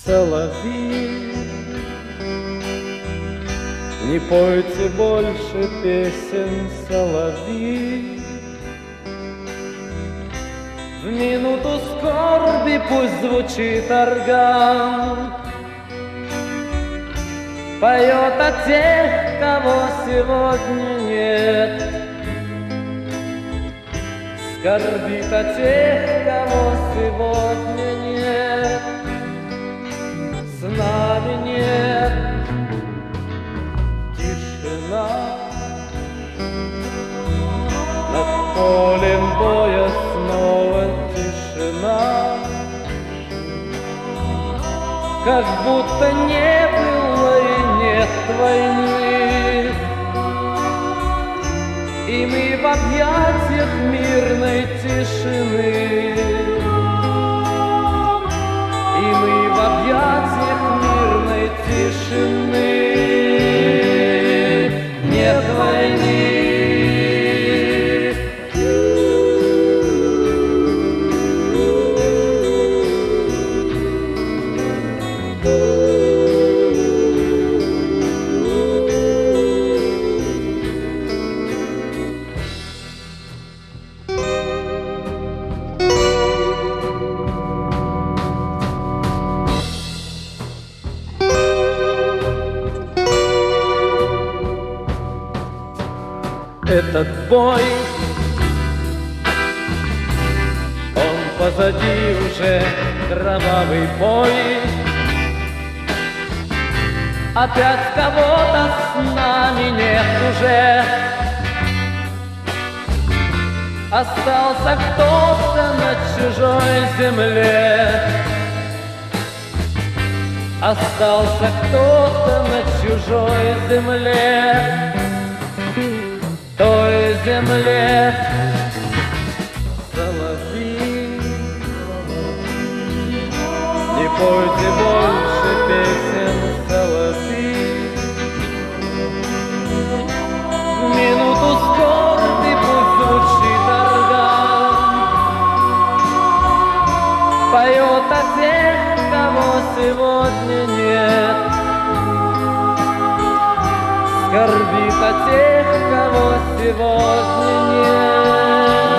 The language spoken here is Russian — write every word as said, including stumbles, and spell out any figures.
соловьи, не пойте больше песен, соловьи. В минуту скорби пусть звучит орган, поет о тех, кого сегодня нет, скорбит о тех, кого сегодня нет, с нами нет. Тишина над полем боя, снова тишина, как будто не было и нет войны, и мы в объятиях мирной тишины, и мы в объятиях мирной тишины. Нет войны. Этот бой, он позади уже, кровавый бой. Опять кого-то с нами нет уже, остался кто-то на чужой земле, остался кто-то на чужой земле, той земле. Соловьи, не пойте больше песен, соловьи. В минуту скорби пусть звучит орган, поет о тех, кого сегодня нет, скорбит о тех, кого сегодня нет.